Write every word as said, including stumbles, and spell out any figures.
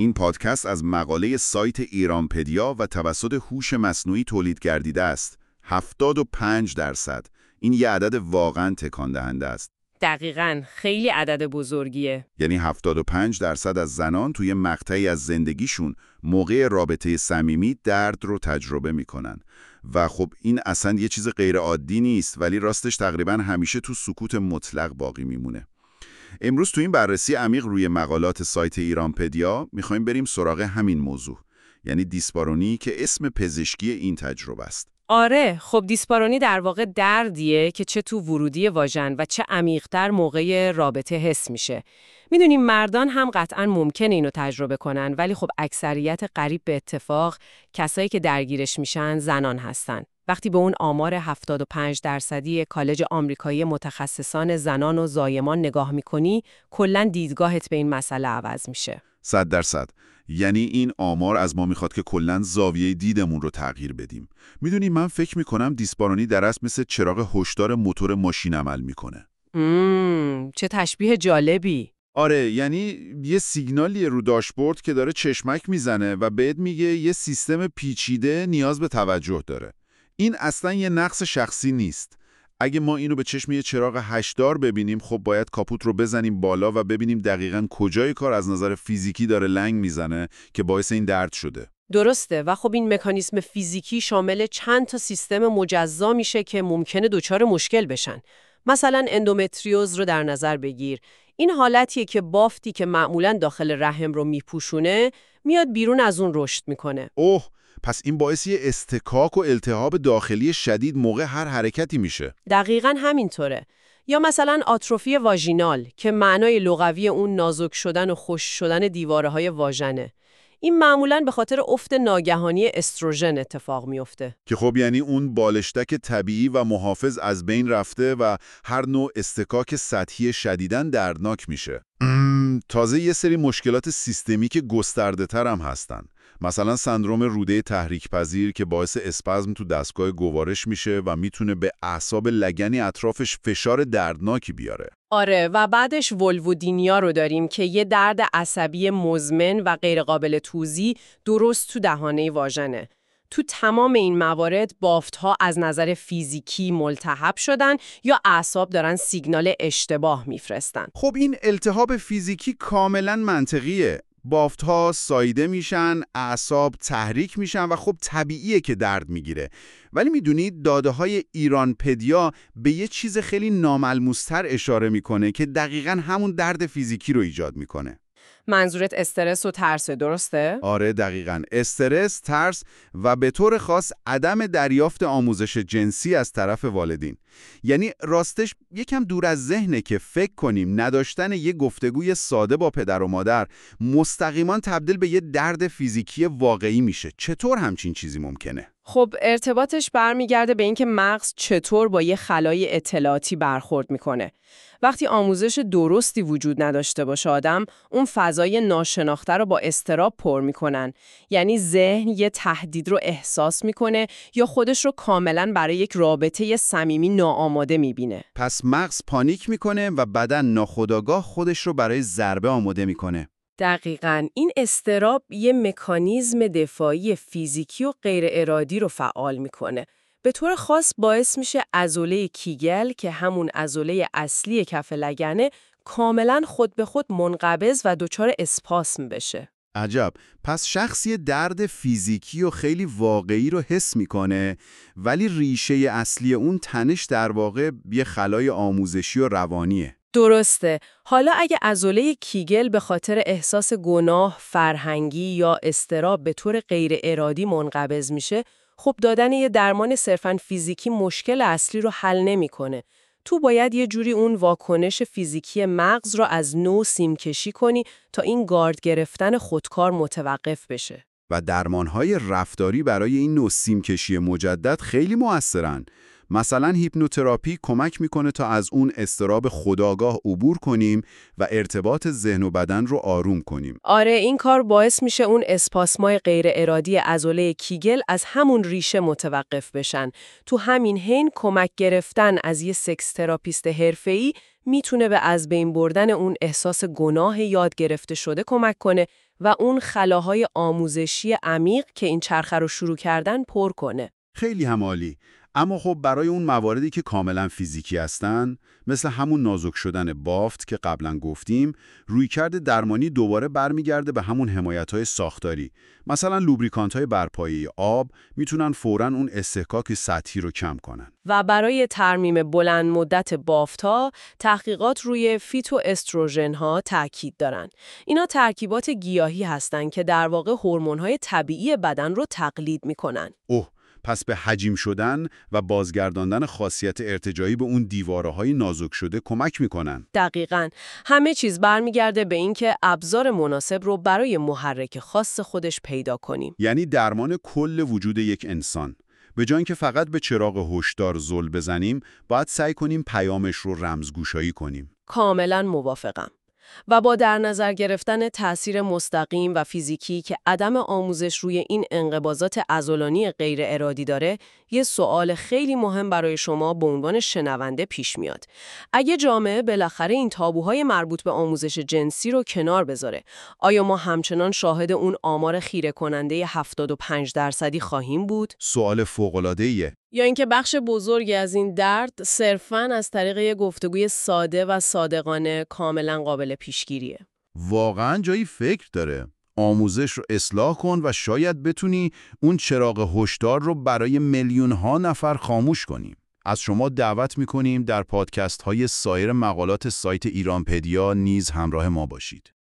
این پادکست از مقاله سایت ایرانپدیا و توسط هوش مصنوعی تولید گردیده است. هفتاد و پنج درصد. این یه عدد واقعاً تکان دهنده است. دقیقاً، خیلی عدد بزرگیه. یعنی هفتاد و پنج درصد از زنان توی مقطعی از زندگیشون موقع رابطه صمیمی درد رو تجربه میکنن. و خب این اصلاً یه چیز غیر عادی نیست، ولی راستش تقریباً همیشه تو سکوت مطلق باقی میمونه. امروز تو این بررسی عمیق روی مقالات سایت ایرانپدیا میخوایم بریم سراغ همین موضوع، یعنی دیسپارونی که اسم پزشکی این تجربه است. آره، خب دیسپارونی در واقع دردیه که چه تو ورودی واژن و چه عمیق‌تر موقع رابطه حس میشه. میدونیم مردان هم قطعاً ممکنه اینو تجربه کنن، ولی خب اکثریت قریب به اتفاق کسایی که درگیرش میشن زنان هستن. وقتی به اون آمار هفتاد و پنج درصدی کالج آمریکایی متخصصان زنان و زایمان نگاه میکنی، کلاً دیدگاهت به این مسئله عوض میشه. صد درصد. یعنی این آمار از ما میخواد که کلاً زاویه دیدمون رو تغییر بدیم. میدونی من فکر میکنم دیسپارونی در اصل مثل چراغ هشدار موتور ماشین عمل میکنه. مم، چه تشبیه جالبی. آره، یعنی یه سیگنالیه رو داشبورد که داره چشمک میزنه و بهت میگه یه سیستم پیچیده نیاز به توجه داره. این اصلاً یه نقص شخصی نیست. اگه ما اینو به چشم یه چراغ هشدار ببینیم، خب باید کاپوت رو بزنیم بالا و ببینیم دقیقاً کجای کار از نظر فیزیکی داره لنگ میزنه که باعث این درد شده. درسته، و خب این مکانیزم فیزیکی شامل چند تا سیستم مجزا میشه که ممکنه دچار مشکل بشن. مثلا اندومتریوز رو در نظر بگیر. این حالتیه که بافتی که معمولاً داخل رحم رو میپوشونه میاد بیرون از اون رشد میکنه. اوه، پس این باعث یه استکاک و التهاب داخلی شدید موقع هر حرکتی میشه. دقیقاً همینطوره. یا مثلا آتروفی واژینال که معنای لغوی اون نازک شدن و خشک شدن دیواره‌های واژنه. این معمولاً به خاطر افت ناگهانی استروژن اتفاق میفته. که خب یعنی اون بالشتک طبیعی و محافظ از بین رفته و هر نوع استکاک سطحی شدیداً دردناک میشه. تازه یه سری مشکلات سیستمیک گسترده تر هم هستن. مثلا سندروم روده تحریک پذیر که باعث اسپازم تو دستگاه گوارش میشه و میتونه به اعصاب لگنی اطرافش فشار دردناکی بیاره. آره، و بعدش ولوودینیا رو داریم که یه درد عصبی مزمن و غیرقابل توزیع درست تو دهانه واژنه. تو تمام این موارد بافت‌ها از نظر فیزیکی ملتهب شدن یا اعصاب دارن سیگنال اشتباه میفرستن. خب این التهاب فیزیکی کاملا منطقیه. بافت‌ها ساییده میشن، اعصاب تحریک میشن و خب طبیعیه که درد میگیره. ولی میدونید داده‌های ایرانپدیا به یه چیز خیلی ناملموس‌تر اشاره میکنه که دقیقاً همون درد فیزیکی رو ایجاد میکنه. منظورت استرس و ترس، درسته؟ آره دقیقاً، استرس، ترس و به طور خاص عدم دریافت آموزش جنسی از طرف والدین. یعنی راستش یکم دور از ذهنه که فکر کنیم نداشتن یه گفتگوی ساده با پدر و مادر مستقیما تبدیل به یه درد فیزیکی واقعی میشه. چطور همچین چیزی ممکنه؟ خب ارتباطش برمیگرده به اینکه مغز چطور با یه خلای اطلاعاتی برخورد میکنه. وقتی آموزش درستی وجود نداشته باشه آدم، اون فضای ناشناخته رو با اضطراب پر میکنن. یعنی ذهن یه تهدید رو احساس میکنه یا خودش رو کاملا برای یک رابطه صمیمی ناآماده میبینه. پس مغز پانیک میکنه و بدن ناخودآگاه خودش رو برای ضربه آماده میکنه. دقیقاً، این اضطراب یه مکانیزم دفاعی فیزیکی و غیر ارادی رو فعال میکنه. به طور خاص باعث میشه عضله کیگل که همون عضله اصلی کف لگنه کاملاً خود به خود منقبض و دچار اسپاسم بشه. عجب، پس شخصی درد فیزیکی و خیلی واقعی رو حس میکنه، ولی ریشه اصلی اون تنش در واقع یه خلای آموزشی و روانیه. درسته. حالا اگه عضله کیگل به خاطر احساس گناه، فرهنگی یا اضطراب به طور غیر ارادی منقبض میشه، خب دادن یه درمان صرفاً فیزیکی مشکل اصلی رو حل نمیکنه. تو باید یه جوری اون واکنش فیزیکی مغز رو از نو سیمکشی کنی تا این گارد گرفتن خودکار متوقف بشه. و درمانهای رفتاری برای این نوع سیمکشی مجدد خیلی مؤثرن. مثلا هیپنوتراپی کمک میکنه تا از اون اضطراب خودآگاه عبور کنیم و ارتباط ذهن و بدن رو آروم کنیم. آره، این کار باعث میشه اون اسپاسمای غیر ارادی عضله کیگل از همون ریشه متوقف بشن. تو همین حین کمک گرفتن از یه سکس تراپیست حرفه‌ای میتونه به از بین بردن اون احساس گناه یاد گرفته شده کمک کنه و اون خلاهای آموزشی عمیق که این چرخه رو شروع کردن پر کنه. خیلی هم عالی. اما خب برای اون مواردی که کاملا فیزیکی هستن، مثل همون نازک شدن بافت که قبلا گفتیم، رویکرد درمانی دوباره برمیگرده به همون حمایت‌های ساختاری. مثلا لوبریکانت‌های برپایی آب میتونن فوراً اون استحکاک سطحی رو کم کنن. و برای ترمیم بلند مدت بافت‌ها، تحقیقات روی فیتو استروژن‌ها تاکید دارن. اینا ترکیبات گیاهی هستن که در واقع هورمون‌های طبیعی بدن رو تقلید میکنن. اوه، پس به حجیم شدن و بازگرداندن خاصیت ارتجاعی به اون دیواره‌های نازک شده کمک میکنن. دقیقاً. همه چیز برمیگرده به اینکه ابزار مناسب رو برای محرک خاص خودش پیدا کنیم. یعنی درمان کل وجود یک انسان. به جای اینکه فقط به چراغ هشدار زل بزنیم، باید سعی کنیم پیامش رو رمزگشایی کنیم. کاملاً موافقم. و با در نظر گرفتن تأثیر مستقیم و فیزیکی که عدم آموزش روی این انقباضات عضلانی غیر ارادی داره، یه سوال خیلی مهم برای شما به عنوان شنونده پیش میاد. اگه جامعه بالاخره این تابوهای مربوط به آموزش جنسی رو کنار بذاره، آیا ما همچنان شاهد اون آمار خیره کننده هفتاد و پنج درصدی خواهیم بود؟ سوال فوق‌العاده‌ایه. یا اینکه بخش بزرگی از این درد صرفاً از طریق یه گفتگوی ساده و صادقانه کاملاً قابل پیشگیریه؟ واقعاً جایی فکر داره. آموزش رو اصلاح کن و شاید بتونی اون چراغ هشدار رو برای میلیون ها نفر خاموش کنیم. از شما دعوت میکنیم در پادکست های سایر مقالات سایت ایرانپدیا نیز همراه ما باشید.